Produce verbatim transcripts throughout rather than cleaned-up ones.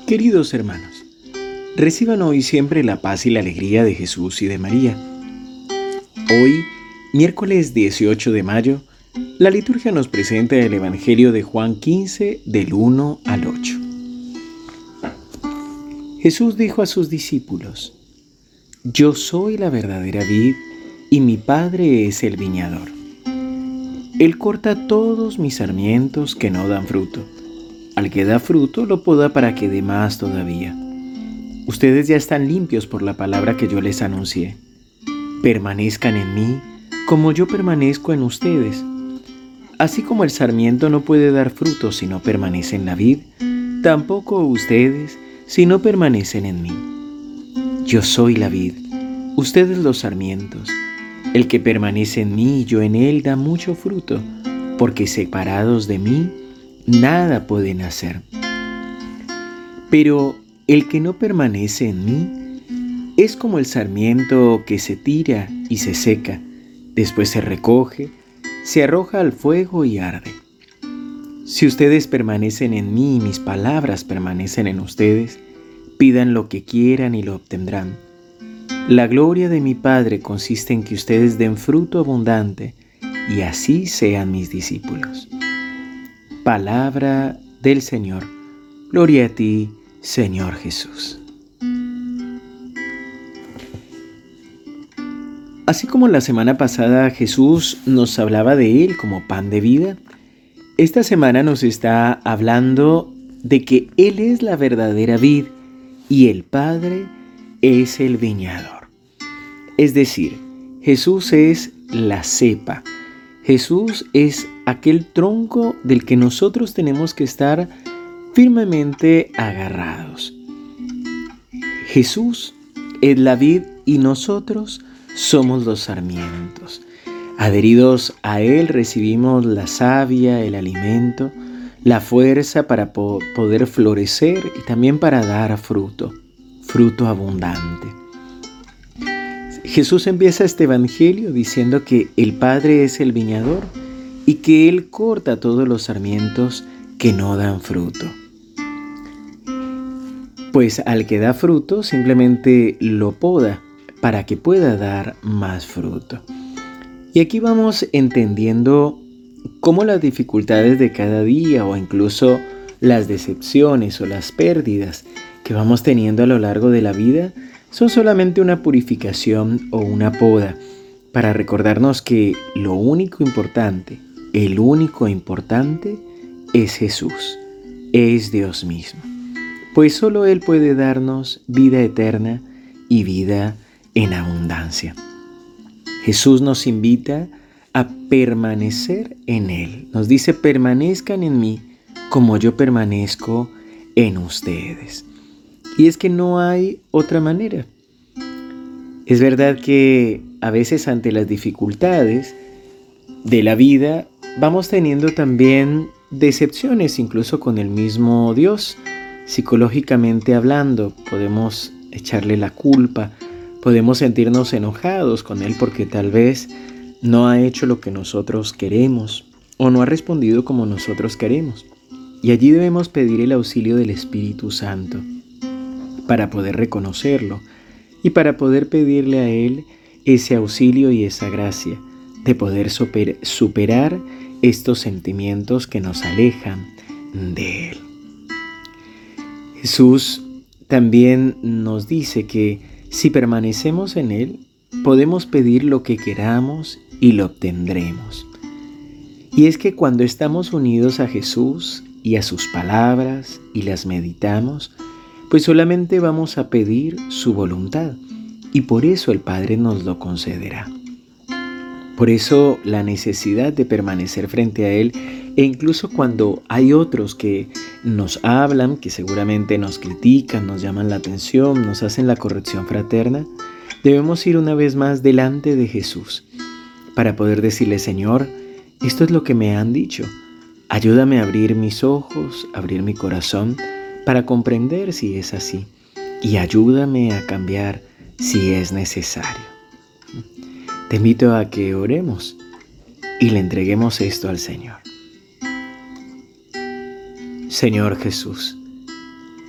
Queridos hermanos, reciban hoy siempre la paz y la alegría de Jesús y de María. Hoy, miércoles dieciocho de mayo, la liturgia nos presenta el Evangelio de Juan quince, del uno al ocho. Jesús dijo a sus discípulos: Yo soy la verdadera vid y mi Padre es el viñador. Él corta todos mis sarmientos que no dan fruto. Al que da fruto lo poda para que dé más todavía. Ustedes ya están limpios por la palabra que yo les anuncié. Permanezcan en mí, como yo permanezco en ustedes. Así como el sarmiento no puede dar fruto si no permanece en la vid, tampoco ustedes si no permanecen en mí. Yo soy la vid, ustedes los sarmientos. El que permanece en mí y yo en él da mucho fruto, porque separados de mí, nada pueden hacer. Pero el que no permanece en mí es como el sarmiento que se tira y se seca, después se recoge, se arroja al fuego y arde. Si ustedes permanecen en mí y mis palabras permanecen en ustedes, pidan lo que quieran y lo obtendrán. La gloria de mi Padre consiste en que ustedes den fruto abundante y así sean mis discípulos. Palabra del Señor. Gloria a ti, Señor Jesús. Así como la semana pasada Jesús nos hablaba de Él como pan de vida, esta semana nos está hablando de que Él es la verdadera vid y el Padre es el viñador. Es decir, Jesús es la cepa. Jesús es aquel tronco del que nosotros tenemos que estar firmemente agarrados. Jesús es la vid y nosotros somos los sarmientos. Adheridos a Él recibimos la savia, el alimento, la fuerza para po- poder florecer y también para dar fruto, fruto abundante. Jesús empieza este evangelio diciendo que el Padre es el viñador y que Él corta todos los sarmientos que no dan fruto. Pues al que da fruto simplemente lo poda para que pueda dar más fruto. Y aquí vamos entendiendo cómo las dificultades de cada día o incluso las decepciones o las pérdidas que vamos teniendo a lo largo de la vida son solamente una purificación o una poda para recordarnos que lo único importante, el único importante es Jesús, es Dios mismo. Pues solo Él puede darnos vida eterna y vida en abundancia. Jesús nos invita a permanecer en Él. Nos dice: permanezcan en mí como yo permanezco en ustedes. Y es que no hay otra manera. Es verdad que a veces ante las dificultades de la vida vamos teniendo también decepciones incluso con el mismo Dios. Psicológicamente hablando, podemos echarle la culpa, podemos sentirnos enojados con Él porque tal vez no ha hecho lo que nosotros queremos o no ha respondido como nosotros queremos. Y allí debemos pedir el auxilio del Espíritu Santo para poder reconocerlo y para poder pedirle a Él ese auxilio y esa gracia de poder super, superar estos sentimientos que nos alejan de Él. Jesús también nos dice que si permanecemos en Él, podemos pedir lo que queramos y lo obtendremos. Y es que cuando estamos unidos a Jesús y a sus palabras y las meditamos, pues solamente vamos a pedir su voluntad y por eso el Padre nos lo concederá. Por eso la necesidad de permanecer frente a Él, e incluso cuando hay otros que nos hablan, que seguramente nos critican, nos llaman la atención, nos hacen la corrección fraterna, debemos ir una vez más delante de Jesús para poder decirle: Señor, esto es lo que me han dicho. Ayúdame a abrir mis ojos, abrir mi corazón para comprender si es así y ayúdame a cambiar si es necesario. Te invito a que oremos y le entreguemos esto al Señor. Señor Jesús,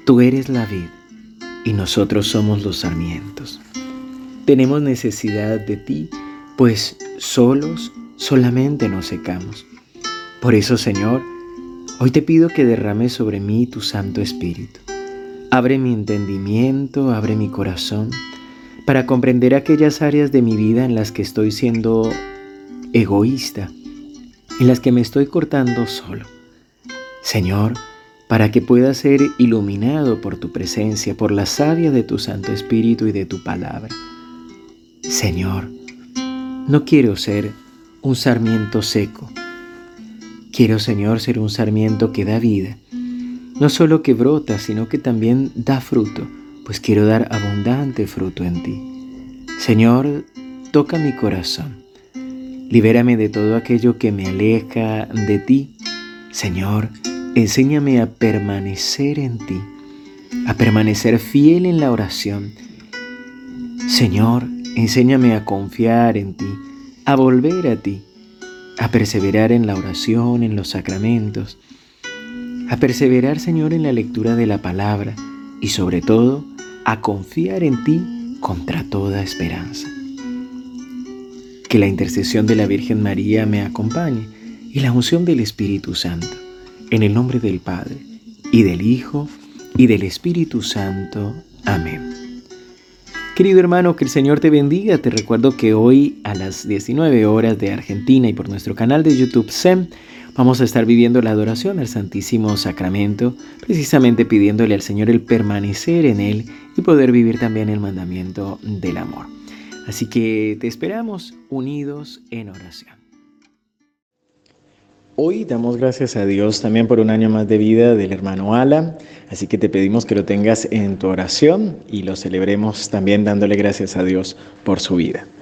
Tú eres la vid y nosotros somos los sarmientos. Tenemos necesidad de ti, pues solos solamente nos secamos. Por eso, Señor, hoy te pido que derrames sobre mí tu Santo Espíritu. Abre mi entendimiento, abre mi corazón, para comprender aquellas áreas de mi vida en las que estoy siendo egoísta, en las que me estoy cortando solo. Señor, para que pueda ser iluminado por tu presencia, por la savia de tu Santo Espíritu y de tu palabra. Señor, no quiero ser un sarmiento seco. Quiero, Señor, ser un sarmiento que da vida. No solo que brota, sino que también da fruto, pues quiero dar abundante fruto en ti. Señor, toca mi corazón. Libérame de todo aquello que me aleja de ti. Señor, enséñame a permanecer en ti, a permanecer fiel en la oración. Señor, enséñame a confiar en ti, a volver a ti, a perseverar en la oración, en los sacramentos, a perseverar, Señor, en la lectura de la palabra y sobre todo, a confiar en ti contra toda esperanza. Que la intercesión de la Virgen María me acompañe y la unción del Espíritu Santo. En el nombre del Padre, y del Hijo, y del Espíritu Santo. Amén. Querido hermano, que el Señor te bendiga. Te recuerdo que hoy a las diecinueve horas de Argentina y por nuestro canal de YouTube S E M, vamos a estar viviendo la adoración al Santísimo Sacramento, precisamente pidiéndole al Señor el permanecer en Él y poder vivir también el mandamiento del amor. Así que te esperamos unidos en oración. Hoy damos gracias a Dios también por un año más de vida del hermano Alan, así que te pedimos que lo tengas en tu oración y lo celebremos también dándole gracias a Dios por su vida.